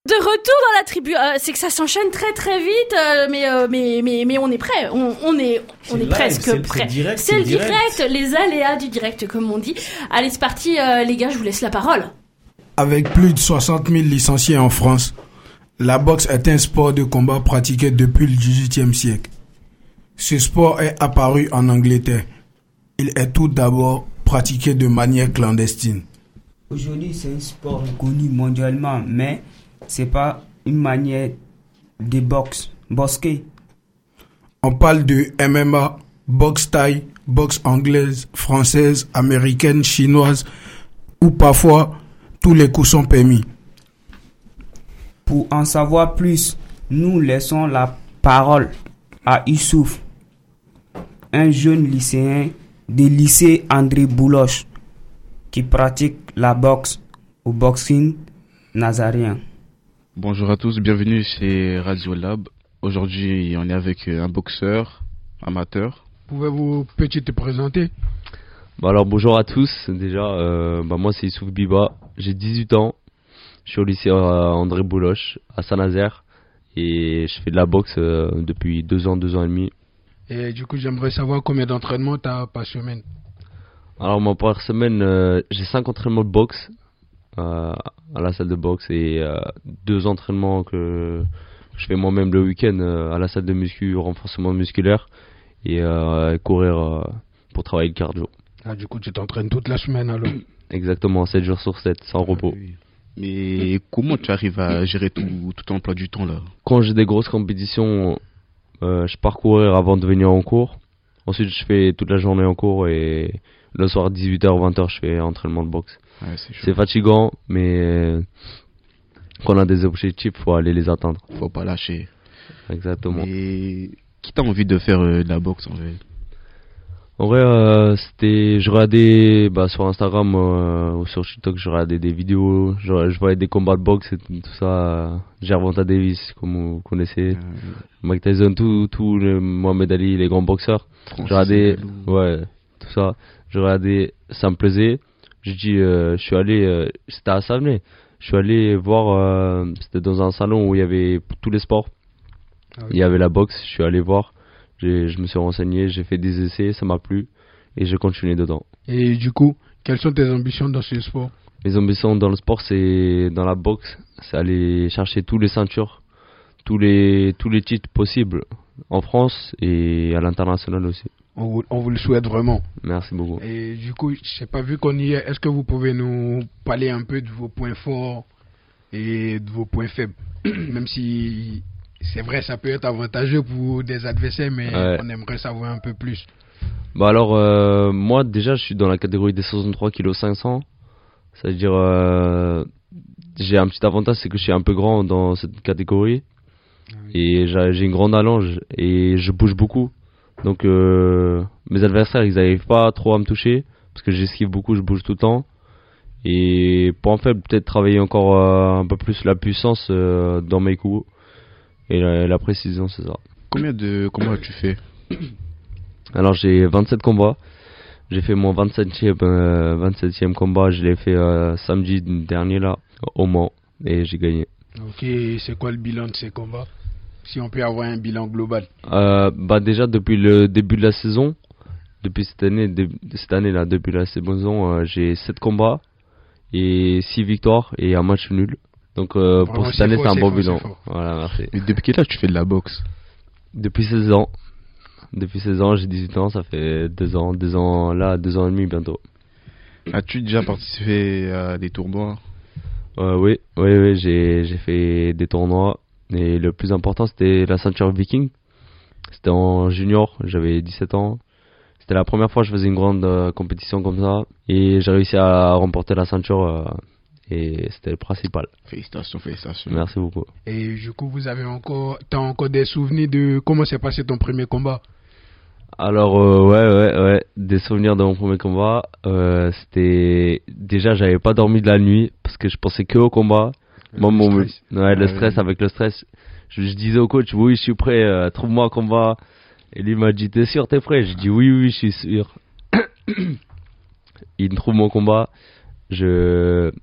De retour dans la tribu, c'est que ça s'enchaîne très très vite, mais on est prêt, on est presque prêt. C'est le direct, les aléas du direct comme on dit. Allez, c'est parti les gars, je vous laisse la parole. Avec plus de 60 000 licenciés en France, la boxe est un sport de combat pratiqué depuis le XVIIIe siècle. Ce sport est apparu en Angleterre. Il est tout d'abord pratiqué de manière clandestine. Aujourd'hui, c'est un sport reconnu mondialement, mais c'est pas une manière de boxer. On parle de MMA, boxe thaï, boxe anglaise, française, américaine, chinoise, ou parfois tous les coups sont permis. Pour en savoir plus, nous laissons la parole à Youssouf, un jeune lycéen du lycée André Bouloche qui pratique la boxe au boxing nazarien. Bonjour à tous, bienvenue chez Radio Lab. Aujourd'hui, on est avec un boxeur amateur. Pouvez-vous peut-être te présenter? Alors bonjour à tous, déjà, moi c'est Youssouf Biba, j'ai 18 ans, je suis au lycée André Bouloche à Saint-Nazaire et je fais de la boxe depuis 2 ans et demi. Et du coup, j'aimerais savoir combien d'entraînements tu as par semaine? Alors moi par semaine, j'ai 5 entraînements de boxe à la salle de boxe et 2 entraînements que je fais moi-même le week-end à la salle de muscu, renforcement musculaire et courir pour travailler le cardio. Ah, du coup, tu t'entraînes toute la semaine alors? Exactement, 7 jours sur 7, sans repos. Oui. Mais comment tu arrives à gérer tout ton emploi du temps là? Quand j'ai des grosses compétitions, je pars courir avant de venir en cours. Ensuite, je fais toute la journée en cours et le soir 18h, 20h, je fais entraînement de boxe. Ouais, c'est fatigant, mais quand on a des objectifs, faut aller les atteindre. Faut pas lâcher. Exactement. Et qui t'a envie de faire de la boxe en fait? En vrai, je regardais sur Instagram ou sur TikTok, je regardais des vidéos, je voyais des combats de boxe et tout ça. Gervonta Davis, comme vous connaissez, Mike Tyson, tout le Mohamed Ali, les grands boxeurs. Je regardais, tout ça. Je regardais, ça me plaisait. J'ai dit, je suis allé, c'était à Savenay. Je suis allé voir, c'était dans un salon où il y avait tous les sports. Ah oui. Il y avait la boxe, je suis allé voir. Je me suis renseigné, j'ai fait des essais, ça m'a plu et j'ai continué dedans. Et du coup, quelles sont tes ambitions dans ce sport? Mes ambitions dans le sport, c'est dans la boxe, c'est aller chercher tous les ceintures, tous les titres possibles en France et à l'international aussi. On vous le souhaite vraiment. Merci beaucoup. Et du coup, je n'ai pas vu qu'on y est. Est-ce que vous pouvez nous parler un peu de vos points forts et de vos points faibles? Même si c'est vrai, ça peut être avantageux pour des adversaires, mais on aimerait savoir un peu plus. Alors, moi déjà, je suis dans la catégorie des 63 kg 500. C'est-à-dire, j'ai un petit avantage, c'est que je suis un peu grand dans cette catégorie. Et j'ai une grande allonge et je bouge beaucoup. Donc mes adversaires, ils n'arrivent pas trop à me toucher parce que j'esquive beaucoup, je bouge tout le temps. Et point faible, peut-être travailler encore un peu plus la puissance dans mes coups et la précision, c'est ça. Combien de combats tu fais? Alors j'ai 27 combats. J'ai fait mon 27e combat, je l'ai fait samedi dernier là, au Mans, et j'ai gagné. Ok, c'est quoi le bilan de ces combats? Si on peut avoir un bilan global. Déjà depuis le début de la saison, depuis cette année là, depuis la saison, j'ai 7 combats et 6 victoires et un match nul. Donc pour cette année, c'est un bon bilan. Voilà, merci. Mais depuis quel âge tu fais de la boxe? Depuis 16 ans. Depuis 16 ans, j'ai 18 ans, ça fait 2 ans et demi bientôt. As-tu déjà participé à des tournois? Oui, j'ai fait des tournois. Et le plus important, c'était la ceinture Viking. C'était en junior, j'avais 17 ans. C'était la première fois que je faisais une grande compétition comme ça. Et j'ai réussi à remporter la ceinture. Et c'était le principal. Félicitations. Merci beaucoup. Et du coup, t'as encore des souvenirs de comment s'est passé ton premier combat? Alors, des souvenirs de mon premier combat. C'était... Déjà, j'avais pas dormi de la nuit parce que je pensais que au combat. Moi, le stress, avec le stress, je disais au coach, oui, je suis prêt, trouve-moi un combat. Et lui m'a dit, t'es sûr, t'es prêt? J'ai dit, oui, je suis sûr. Il me trouve mon combat.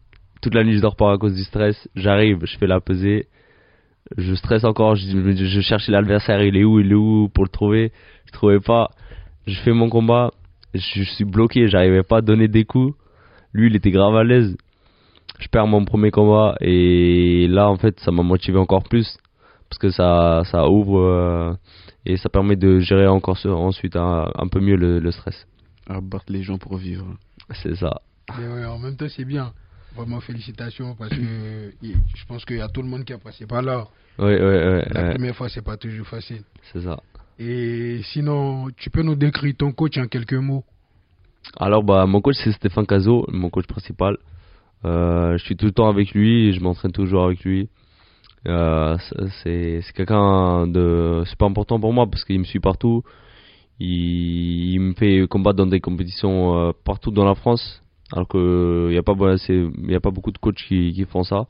toute la nuit je dors pas à cause du stress. J'arrive, je fais la pesée, je stresse encore, je cherchais l'adversaire, il est où pour le trouver, je trouvais pas. Je fais mon combat, je suis bloqué, j'arrivais pas à donner des coups. Lui il était grave à l'aise. Je perds mon premier combat et là en fait ça m'a motivé encore plus parce que ça ouvre et ça permet de gérer encore ensuite un peu mieux le stress. Abattre les gens pour vivre. C'est ça. Mais ouais, en même temps c'est bien. Vraiment félicitations parce que je pense qu'il y a tout le monde qui a passé par là. Oui. La première fois c'est pas toujours facile. C'est ça. Et sinon tu peux nous décrire ton coach en quelques mots? Alors mon coach c'est Stéphane Cazot, mon coach principal. Je suis tout le temps avec lui et je m'entraîne toujours avec lui. C'est quelqu'un de super important pour moi parce qu'il me suit partout. Il me fait combattre dans des compétitions partout dans la France, alors que il y a pas beaucoup de coachs qui font ça.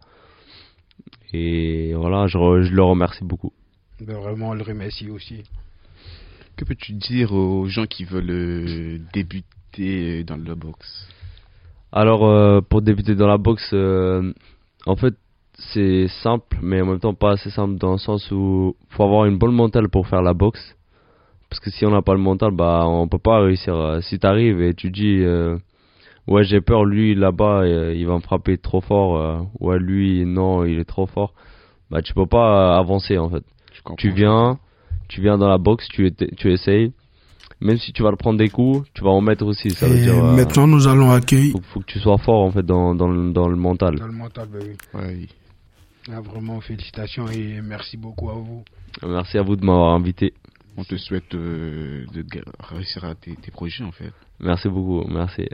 Et voilà, je le remercie beaucoup. Ben vraiment, on le remercie aussi. Que peux-tu dire aux gens qui veulent débuter dans la boxe? Alors pour débuter dans la boxe, en fait c'est simple mais en même temps pas assez simple dans le sens où faut avoir une bonne mentale pour faire la boxe, parce que si on n'a pas le mental on peut pas réussir. Si t'arrives et tu dis ouais j'ai peur, lui là-bas il va me frapper trop fort, ouais lui non il est trop fort, tu peux pas avancer en fait. Tu viens dans la boxe, tu essayes. Même si tu vas le prendre des coups, tu vas en mettre aussi. Ça veut dire, maintenant, nous allons accueillir. Faut que tu sois fort en fait dans le mental. Dans le mental, ben oui. Ouais. Ah, vraiment, félicitations et merci beaucoup à vous. Merci à vous de m'avoir invité. On te souhaite de réussir à tes projets en fait. Merci beaucoup, merci.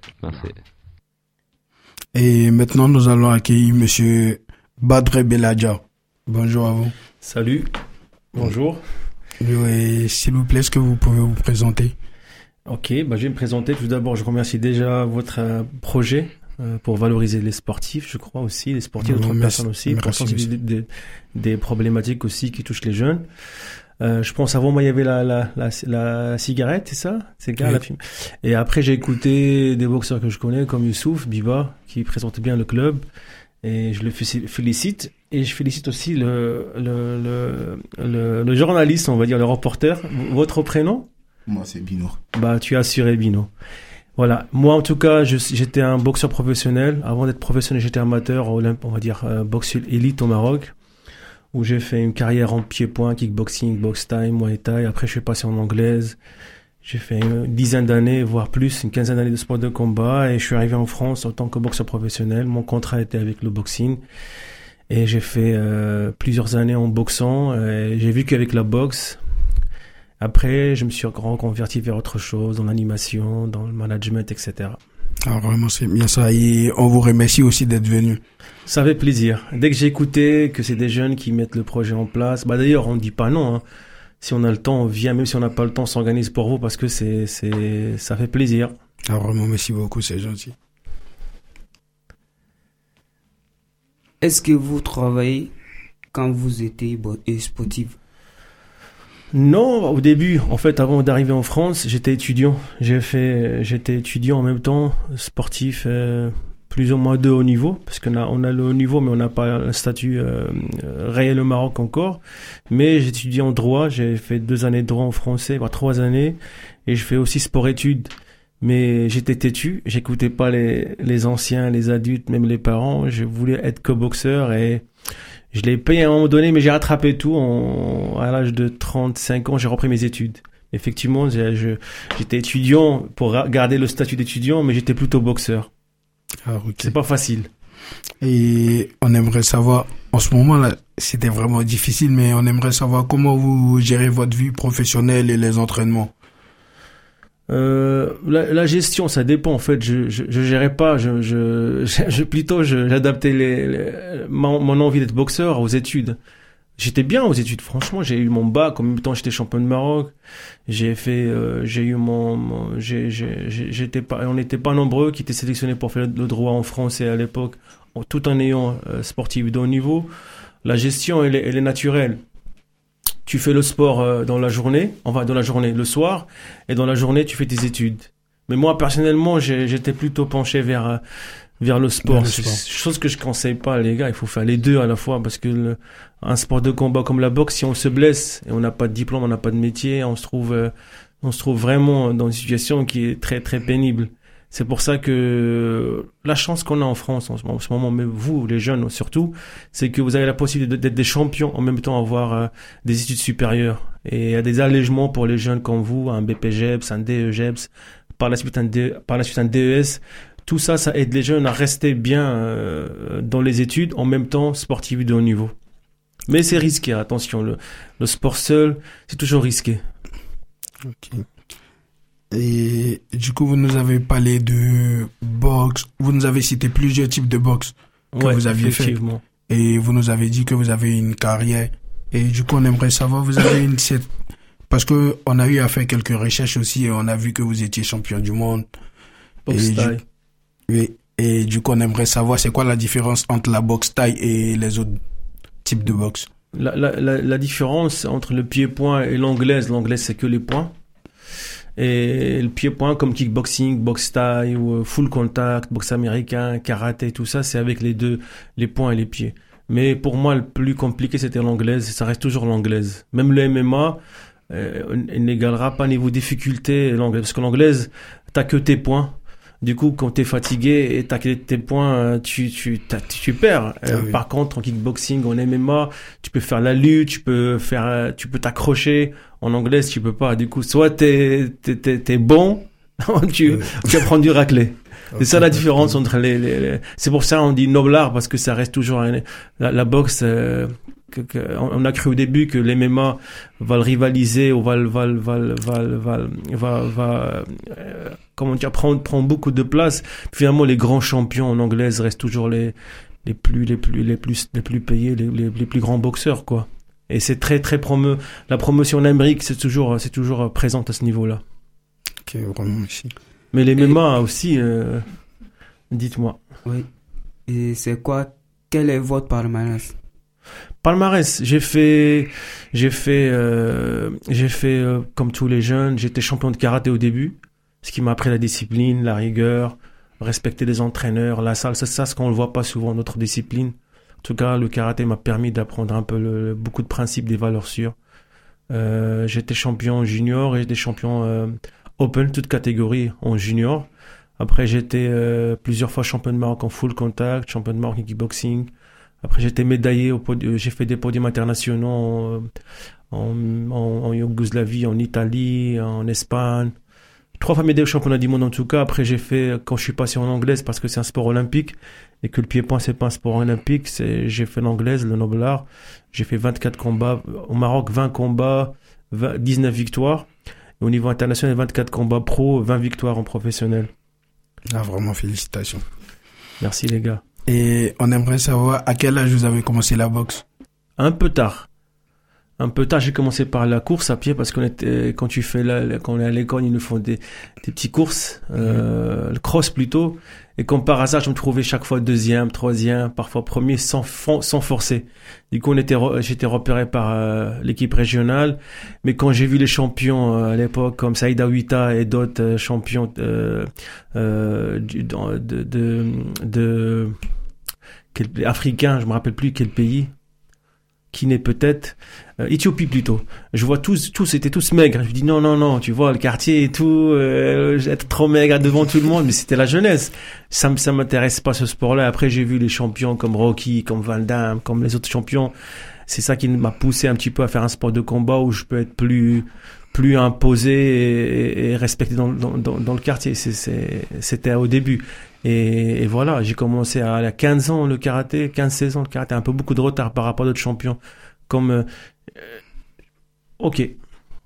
Et maintenant, nous allons accueillir Monsieur Badre Beladja. Bonjour à vous. Salut. Bonjour. Et s'il vous plaît, est-ce que vous pouvez vous présenter? Ok, je vais me présenter. Tout d'abord, je remercie déjà votre projet pour valoriser les sportifs, je crois aussi, les sportifs, d'autres personnes aussi, pour sensibiliser des problématiques aussi qui touchent les jeunes. Je pense avant moi il y avait la cigarette, c'est ça? C'est le gars, la fumée. Et après j'ai écouté des boxeurs que je connais comme Youssouf Biba qui présente bien le club et je le félicite. Et je félicite aussi le journaliste, on va dire, le reporter. Votre prénom? Moi, c'est Bino. Tu as assuré Bino. Voilà. Moi, en tout cas, j'étais un boxeur professionnel. Avant d'être professionnel, j'étais amateur, on va dire, boxe élite au Maroc, où j'ai fait une carrière en pied-point, kickboxing, boxe time, muay thai. Après, je suis passé en anglaise. J'ai fait une dizaine d'années, voire plus, une quinzaine d'années de sport de combat. Et je suis arrivé en France en tant que boxeur professionnel. Mon contrat était avec le boxing. Et j'ai fait plusieurs années en boxant. Et j'ai vu qu'avec la boxe, après, je me suis reconverti vers autre chose, dans l'animation, dans le management, etc. Alors vraiment, c'est bien ça. Et on vous remercie aussi d'être venu. Ça fait plaisir. Dès que j'ai écouté que c'est des jeunes qui mettent le projet en place, d'ailleurs, on ne dit pas non. Hein. Si on a le temps, on vient. Même si on n'a pas le temps, on s'organise pour vous parce que ça fait plaisir. Alors vraiment, merci beaucoup, c'est gentil. Est-ce que vous travaillez quand vous étiez sportif? Non, au début, en fait, avant d'arriver en France, j'étais étudiant. J'étais étudiant en même temps, sportif, plus ou moins de haut niveau, parce qu'on a le haut niveau, mais on n'a pas un statut réel au Maroc encore. Mais j'étudie en droit, j'ai fait 2 années de droit en français, 3 années, et je fais aussi sport-études. Mais j'étais têtu, j'écoutais pas les anciens, les adultes, même les parents. Je voulais être que boxeur et je l'ai payé à un moment donné, mais j'ai rattrapé tout. À l'âge de 35 ans, j'ai repris mes études. Effectivement, j'étais étudiant pour garder le statut d'étudiant, mais j'étais plutôt boxeur. Ah, okay. C'est pas facile. Et on aimerait savoir, en ce moment-là, c'était vraiment difficile, mais on aimerait savoir comment vous gérez votre vie professionnelle et les entraînements. La gestion, ça dépend. En fait, je gérais pas. J'adaptais mon envie d'être boxeur aux études. J'étais bien aux études. Franchement, j'ai eu mon bac. En même temps, j'étais champion de Maroc. On n'était pas nombreux qui étaient sélectionnés pour faire le droit en français à l'époque, tout en ayant sportif de haut niveau. La gestion, elle est naturelle. Tu fais le sport dans la journée, le soir, et dans la journée, tu fais tes études. Mais moi, personnellement, j'étais plutôt penché vers vers le sport. C'est chose que je conseille pas, les gars. Il faut faire les deux à la fois parce que un sport de combat comme la boxe, si on se blesse et on n'a pas de diplôme, on n'a pas de métier, on se trouve vraiment dans une situation qui est très très pénible. C'est pour ça que la chance qu'on a en France en ce moment, mais vous, les jeunes surtout, c'est que vous avez la possibilité d'être des champions en même temps avoir des études supérieures. Et il y a des allègements pour les jeunes comme vous, un BPGEPS, un DEGEPS, par la suite un DES. Tout ça, ça aide les jeunes à rester bien dans les études, en même temps sportifs de haut niveau. Mais c'est risqué, attention, le sport seul, c'est toujours risqué. Ok. Et du coup, vous nous avez parlé de boxe. Vous nous avez cité plusieurs types de boxe que vous aviez fait. Et vous nous avez dit que vous avez une carrière. Et du coup, on aimerait savoir, vous avez parce que on a eu à faire quelques recherches aussi et on a vu que vous étiez champion du monde. Boxe taille. Oui. Et du coup, on aimerait savoir c'est quoi la différence entre la boxe taille et les autres types de boxe. La différence entre le pied-point et l'anglaise c'est que les points. Et le pied-point comme kickboxing, boxe taille ou full contact, boxe américain, karaté, tout ça, c'est avec les points et les pieds. Mais pour moi, le plus compliqué, c'était l'anglaise. Ça reste toujours l'anglaise. Même le MMA n'égalera pas niveau difficulté l'anglaise. Parce que l'anglaise, t'as que tes points. Du coup, quand t'es fatigué et t'as que tes points, tu perds. Oui. Par contre, en kickboxing, en MMA, tu peux faire la lutte, tu peux t'accrocher. En anglaise, tu peux pas. Du coup, soit t'es bon, tu vas prendre du raclé. C'est ça la différence entre les. C'est pour ça on dit noble art parce que ça reste toujours la boxe. On a cru au début que les MMA va le rivaliser ou va comment dire prend beaucoup de place. Finalement, les grands champions en anglaise restent toujours les plus payés, les plus grands boxeurs, quoi. Et c'est très très la promotion en Amérique, c'est toujours présente à ce niveau-là. Ok, vraiment merci. Mais les MMA aussi, dites-moi. Oui. Et c'est quoi? Quel est votre palmarès? Palmarès, j'ai fait comme tous les jeunes, j'étais champion de karaté au début, ce qui m'a appris la discipline, la rigueur, respecter les entraîneurs, la salle, c'est ça ce qu'on ne voit pas souvent dans notre discipline. En tout cas, le karaté m'a permis d'apprendre un peu beaucoup de principes, des valeurs sûres. J'étais champion junior et j'étais champion open, toute catégorie en junior. Après, j'étais plusieurs fois champion de Maroc en full contact, champion de Maroc en kickboxing. Après, j'étais médaillé j'ai fait des podiums internationaux en Yougoslavie, en Italie, en Espagne. 3 fois médaillé au championnat du monde en tout cas. Après, quand je suis passé en anglaise parce que c'est un sport olympique et que le pied-point c'est pas un sport olympique, j'ai fait l'anglaise, le noble art. J'ai fait 24 combats au Maroc, 20 combats, 19 victoires. Et au niveau international, 24 combats pro, 20 victoires en professionnel. Ah, vraiment, félicitations. Merci les gars. Et on aimerait savoir à quel âge vous avez commencé la boxe? Un peu tard, j'ai commencé par la course à pied parce quand on est à l'école, ils nous font des petites courses, le cross plutôt. Et comme par hasard, je me trouvais chaque fois 2e, 3e, parfois 1er sans forcer. Du coup, j'étais repéré par l'équipe régionale. Mais quand j'ai vu les champions à l'époque, comme Saïd Aouita et d'autres champions africains, je me rappelle plus quel pays, Guinée peut-être, Éthiopie plutôt. Je vois tous étaient tous maigres. Je me dis non, tu vois le quartier et tout, être trop maigre devant tout le monde, mais c'était la jeunesse. Ça m'intéresse pas ce sport-là. Après j'ai vu les champions comme Rocky, comme Van Damme, comme les autres champions. C'est ça qui m'a poussé un petit peu à faire un sport de combat où je peux être plus imposé et respecté dans le quartier. C'était au début. Et voilà, j'ai commencé à 15 ans le karaté, 15-16 ans le karaté, un peu beaucoup de retard par rapport à d'autres champions. Comme ok.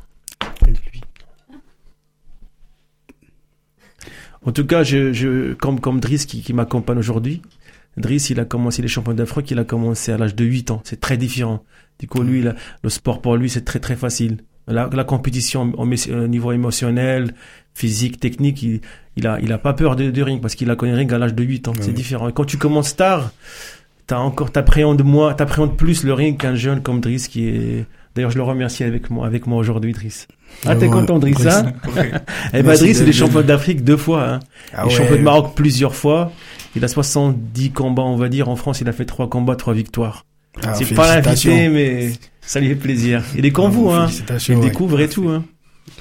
En tout cas, comme Driss qui m'accompagne aujourd'hui. Driss, il a commencé les championnats d'Afrique, il a commencé à l'âge de 8 ans. C'est très différent. Du coup, lui, le sport pour lui, c'est très très facile. La compétition au niveau émotionnel, physique, technique, il a pas peur de ring parce qu'il a connu ring à l'âge de 8 ans. C'est différent. Et quand tu commences tard, t'appréhendes plus le ring qu'un jeune comme Driss qui est. D'ailleurs, je le remercie avec moi aujourd'hui, Driss. Ah, t'es content, Drissa? Eh ben, Driss, il est champion d'Afrique 2 fois, hein. Il est champion de Maroc plusieurs fois. Il a 70 combats, on va dire. En France, il a fait 3 combats, 3 victoires. C'est pas l'invité, mais ça lui fait plaisir. Il est comme vous, hein. Il découvre et tout, hein.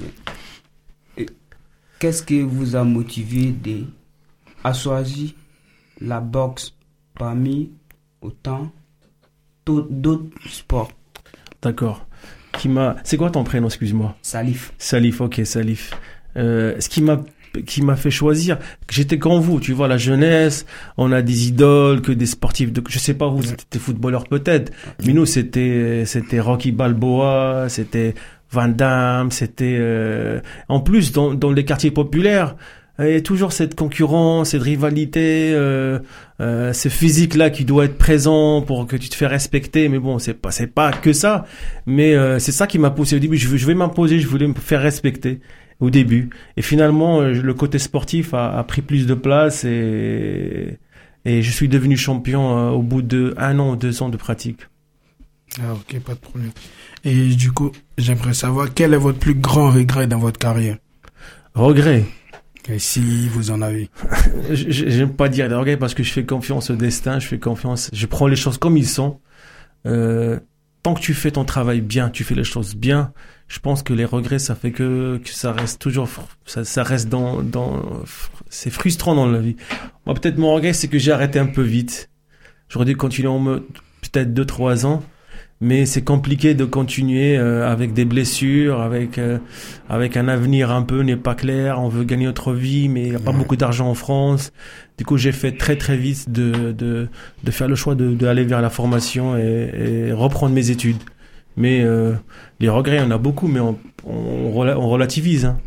Qu'est-ce qui vous a motivé à choisir la boxe parmi autant d'autres sports? D'accord. C'est quoi ton prénom, excuse-moi? Salif. Salif, ok, Salif. Ce qui m'a fait choisir, j'étais comme vous, tu vois, la jeunesse, on a des idoles, que des sportifs, je sais pas, vous étiez footballeurs peut-être, mais nous c'était Rocky Balboa, c'était Van Damme, c'était, en plus, dans les quartiers populaires, il y a toujours cette concurrence, cette rivalité, ce physique-là qui doit être présent pour que tu te fais respecter. Mais bon, c'est pas que ça. Mais c'est ça qui m'a poussé au début. Je vais m'imposer, je voulais me faire respecter au début. Et finalement, le côté sportif a pris plus de place et je suis devenu champion au bout de 1 an ou 2 ans de pratique. Ah ok, pas de problème. Et du coup, j'aimerais savoir quel est votre plus grand regret dans votre carrière? Regret? Et si vous en avez? J'aime pas dire des regrets parce que je fais confiance au destin, je prends les choses comme ils sont. Tant que tu fais ton travail bien, tu fais les choses bien, je pense que les regrets, ça fait que ça reste toujours, ça reste c'est frustrant dans la vie. Moi, peut-être mon regret, c'est que j'ai arrêté un peu vite. J'aurais dû continuer peut-être 2-3 ans. Mais c'est compliqué de continuer avec des blessures, avec un avenir un peu n'est pas clair. On veut gagner notre vie, mais il y a pas beaucoup d'argent en France. Du coup, j'ai fait très très vite de faire le choix d'aller vers la formation et reprendre mes études. Mais les regrets, on a beaucoup, mais on relativise. Hein.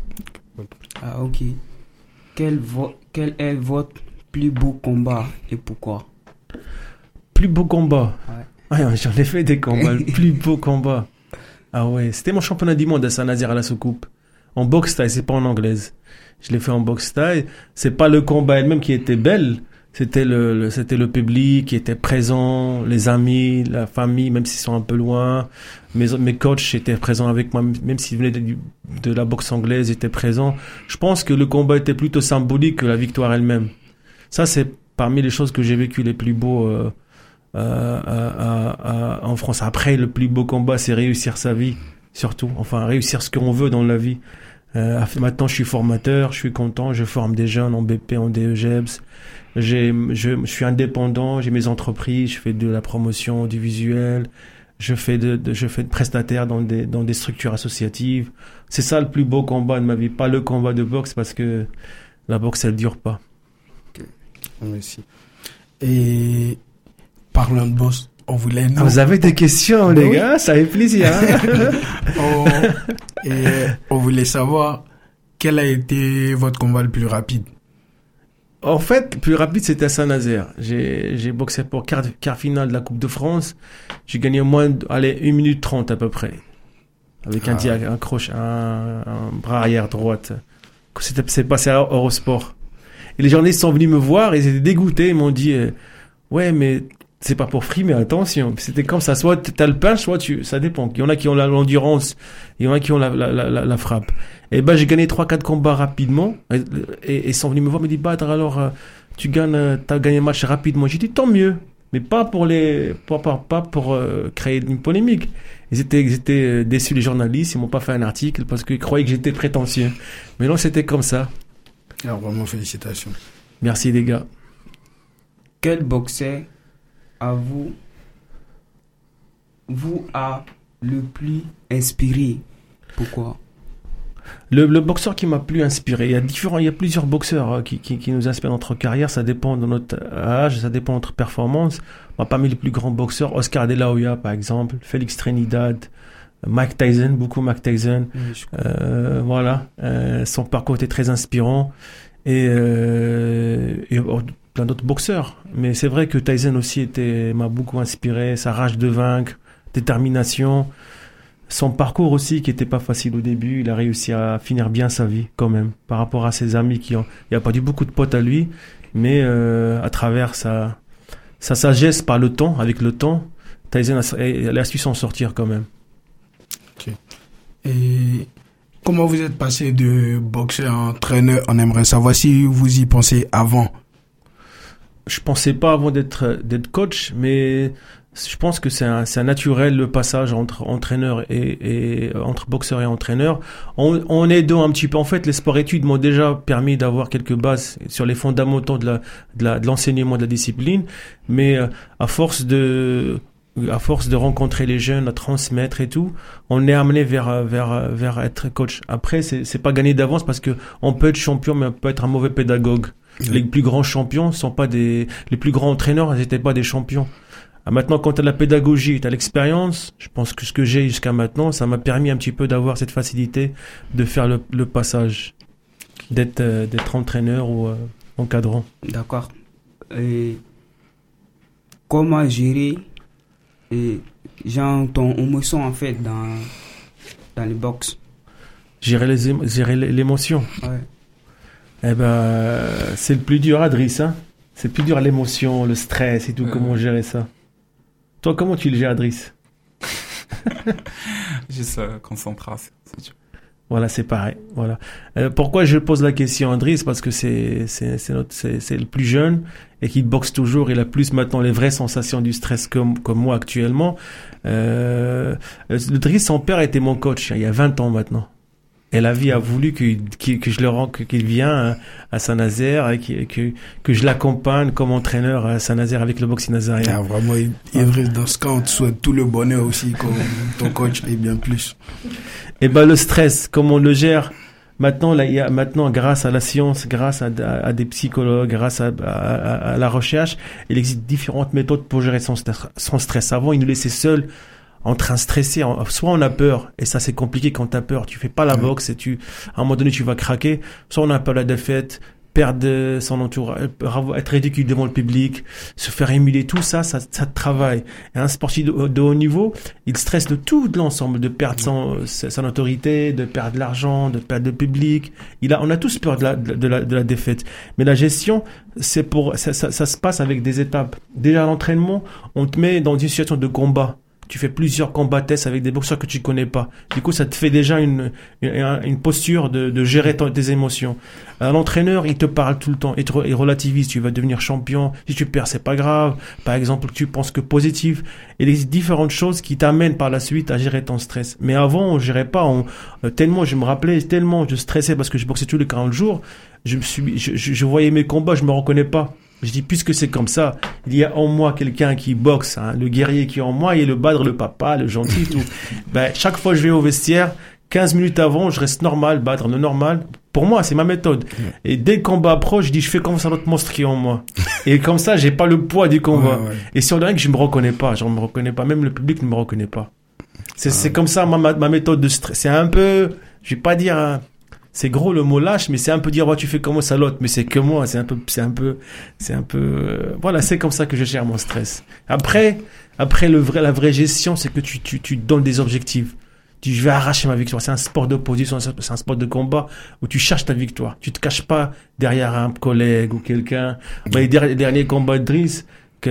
Ah ok. Quel est votre plus beau combat et pourquoi? Plus beau combat. Ouais. Ouais, j'en ai fait des combats, le plus beau combat. Ah ouais, c'était mon championnat du monde à Saint-Nazaire à la soucoupe. En boxe taille, c'est pas en anglaise. Je l'ai fait en boxe taille. C'est pas le combat elle-même qui était belle, c'était le public qui était présent, les amis, la famille, même s'ils sont un peu loin. Mes coachs étaient présents avec moi, même s'ils venaient de la boxe anglaise, ils étaient présents. Je pense que le combat était plutôt symbolique que la victoire elle-même. Ça, c'est parmi les choses que j'ai vécues les plus beaux en France. Après, le plus beau combat, c'est réussir sa vie, surtout. Enfin, réussir ce qu'on veut dans la vie. Maintenant, je suis formateur, je suis content, je forme des jeunes en BP, en DEGEPS. Je suis indépendant, j'ai mes entreprises, je fais de la promotion audiovisuelle, je fais de prestataire dans des structures associatives. C'est ça le plus beau combat de ma vie, pas le combat de boxe, parce que la boxe, elle dure pas. Okay. Merci. Et parlant de boxe, on voulait... Vous avez des questions, les gars, ça fait plaisir. Hein. On voulait savoir quel a été votre combat le plus rapide. En fait, le plus rapide, c'était à Saint-Nazaire. J'ai boxé pour quart finale de la Coupe de France. J'ai gagné moins 1 minute 30 à peu près. Avec un bras arrière droite. C'est passé à Eurosport. Et les journalistes sont venus me voir, ils étaient dégoûtés, ils m'ont dit ouais, mais c'est pas pour frimer, attention. C'était comme ça, soit t'as le punch, soit ça dépend. Il y en a qui ont l'endurance, il y en a qui ont la frappe. Et ben j'ai gagné 3-4 combats rapidement et ils sont venus me voir, me disent Badr, alors t'as gagné le match rapidement. J'ai dit tant mieux, mais pas pour créer une polémique. Ils étaient déçus, les journalistes, ils m'ont pas fait un article parce qu'ils croyaient que j'étais prétentieux. Mais non, c'était comme ça. Alors vraiment félicitations. Merci les gars. Quel boxeur a le plus inspiré? Pourquoi? Le boxeur qui m'a plus inspiré, il y a plusieurs boxeurs qui nous inspirent dans notre carrière, ça dépend de notre âge, ça dépend de notre performance. Parmi les plus grands boxeurs, Oscar De La Hoya par exemple, Félix Trinidad, Mike Tyson, beaucoup Mike Tyson. Voilà, son parcours était très inspirant et plein d'autres boxeurs. Mais c'est vrai que Tyson aussi m'a beaucoup inspiré, sa rage de vaincre, détermination. Son parcours aussi, qui était pas facile au début, il a réussi à finir bien sa vie quand même, par rapport à ses amis il a perdu beaucoup de potes à lui, mais à travers sa sagesse par le temps, avec le temps, Tyson a su s'en sortir quand même. Ok. Et comment vous êtes passé de boxeur à entraîneur? On aimerait savoir si vous y pensez avant. Je pensais pas avant d'être coach, mais je pense que c'est un naturel le passage entre entraîneur et entre boxeur et entraîneur. On est deux un petit peu. En fait, les sports-études m'ont déjà permis d'avoir quelques bases sur les fondamentaux de l'enseignement de la discipline, mais à force de rencontrer les jeunes, à transmettre et tout, on est amené vers être coach. Après, c'est pas gagné d'avance parce que on peut être champion, mais on peut être un mauvais pédagogue. Les plus grands champions sont pas les plus grands entraîneurs, ils étaient pas des champions. Maintenant, quand tu as la pédagogie, tu as l'expérience, je pense que ce que j'ai jusqu'à maintenant, ça m'a permis un petit peu d'avoir cette facilité de faire le passage, d'être entraîneur ou encadrant. D'accord. Et comment gérer ton émotion en fait dans les box? Gérer l'émotion. Ouais. Eh ben, c'est le plus dur, Adriss, hein. C'est le plus dur, l'émotion, le stress et tout, comment gérer ça. Toi, comment tu le gères, Adriss? Juste concentration, c'est dur. Voilà, c'est pareil. Voilà. Pourquoi je pose la question, Adriss? Parce que c'est le plus jeune et qui boxe toujours. Il a plus maintenant les vraies sensations du stress comme moi actuellement. Adriss, son père était mon coach il y a 20 ans maintenant. Et la vie a voulu qu'il vienne à Saint-Nazaire et que je l'accompagne comme entraîneur à Saint-Nazaire avec le boxing nazarien. Ah, vraiment, Idriss, dans ce cas, on te souhaite tout le bonheur aussi comme ton coach et bien plus. Et ben, le stress, comment on le gère? Maintenant, grâce à la science, grâce à des psychologues, grâce à la recherche, il existe différentes méthodes pour gérer son stress. Avant, il nous laissait seuls en train de stresser, soit on a peur, et ça c'est compliqué quand t'as peur, tu fais pas la boxe et à un moment donné tu vas craquer, soit on a peur de la défaite, perdre son entourage, être ridicule devant le public, se faire émuler, tout ça travaille. Et un sportif de haut niveau, il stresse de tout l'ensemble, de perdre son autorité, de perdre de l'argent, de perdre le public. On a tous peur de la défaite. Mais la gestion, ça se passe avec des étapes. Déjà à l'entraînement, on te met dans une situation de combat. Tu fais plusieurs combats tests avec des boxeurs que tu connais pas. Du coup, ça te fait déjà une posture de gérer tes émotions. L'entraîneur, il te parle tout le temps, il relativise. Tu vas devenir champion. Si tu perds, c'est pas grave. Par exemple, tu penses que positif. Et les différentes choses qui t'amènent par la suite à gérer ton stress. Mais avant, on gérait pas. Tellement je stressais parce que je boxais tous les 40 jours. Je voyais mes combats, je me reconnais pas. Je dis, puisque c'est comme ça, il y a en moi quelqu'un qui boxe, hein, le guerrier qui est en moi, et le badre, le papa, le gentil, tout. Chaque fois que je vais au vestiaire, 15 minutes avant, je reste normal, badre le normal. Pour moi, c'est ma méthode. Et dès le combat approche, je dis, je fais comme ça notre monstre qui est en moi. Et comme ça, j'ai pas le poids du combat. Ouais. Et sur le ring, je me reconnais pas. Même le public ne me reconnaît pas. C'est comme ça, ma méthode de stress. C'est un peu, je vais pas dire, c'est gros le mot lâche, mais c'est un peu dire, tu fais comment ça l'autre, mais c'est que moi, c'est un peu, voilà, c'est comme ça que je gère mon stress. Après, la vraie gestion, c'est que tu donnes des objectifs. Je vais arracher ma victoire. C'est un sport d'opposition, c'est un sport de combat où tu cherches ta victoire. Tu te caches pas derrière un collègue ou quelqu'un. Le dernier combat de Driss,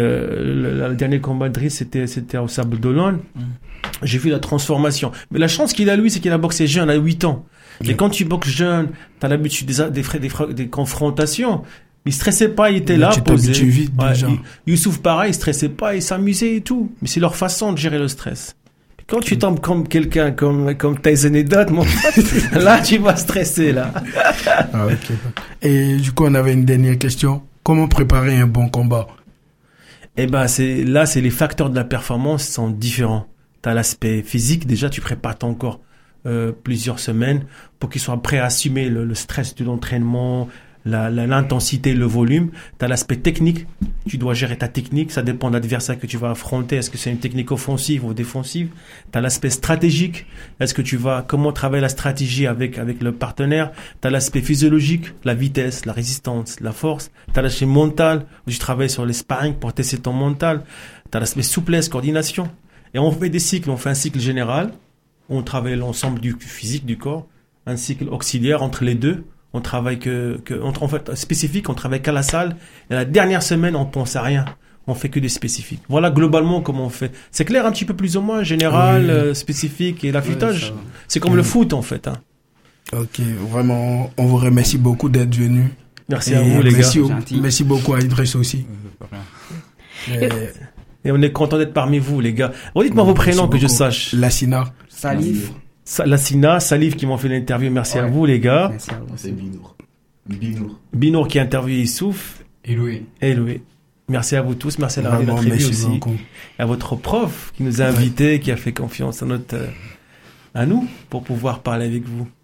c'était au Sable d'Olonne. J'ai vu la transformation. Mais la chance qu'il a, lui, c'est qu'il a boxé jeune à 8 ans. Et quand tu boxes jeune, t'as l'habitude des confrontations. Il stressait pas, il était là, posé. Vite, déjà. Youssouf, pareil, il stressait pas, il s'amusait et tout. Mais c'est leur façon de gérer le stress. Quand tu tombes comme quelqu'un, comme Tyson et Dot, mon pote, là, tu vas stresser, là. Ah, okay. Et du coup, on avait une dernière question. Comment préparer un bon combat? Eh ben, c'est les facteurs de la performance sont différents. T'as l'aspect physique, déjà, tu prépares ton corps plusieurs semaines pour qu'il soit prêt à assumer le stress de l'entraînement, l'intensité, le volume. Tu as l'aspect technique, tu dois gérer ta technique, ça dépend de l'adversaire que tu vas affronter, est-ce que c'est une technique offensive ou défensive. Tu as l'aspect stratégique, comment travailler la stratégie avec le partenaire. Tu as l'aspect physiologique, la vitesse, la résistance, la force. Tu as l'aspect mental, où tu travailles sur les sparring pour tester ton mental. Tu as l'aspect souplesse, coordination. Et on fait des cycles, on fait un cycle général, on travaille l'ensemble du physique du corps, un cycle auxiliaire entre les deux. On travaille en fait spécifique, on travaille qu'à la salle. Et la dernière semaine, on pense à rien. On fait que des spécifiques. Voilà globalement comment on fait. C'est clair un petit peu plus ou moins, général, spécifique et l'affûtage. C'est comme le foot en fait. Hein. Ok, vraiment, on vous remercie beaucoup d'être venus. Merci à vous les gars. Merci beaucoup à Idriss aussi. Et on est content d'être parmi vous les gars. Redites-moi vos prénoms que je sache. Lassina. Salif. Lassina, Salif qui m'ont fait l'interview. Merci à vous les gars. Merci à vous. C'est Binour. Binour qui a interviewé Youssouf. Et Louis. Merci à vous tous, merci à la radio de la Tréville aussi. Beaucoup. À votre prof qui nous a invités, qui a fait confiance à nous pour pouvoir parler avec vous.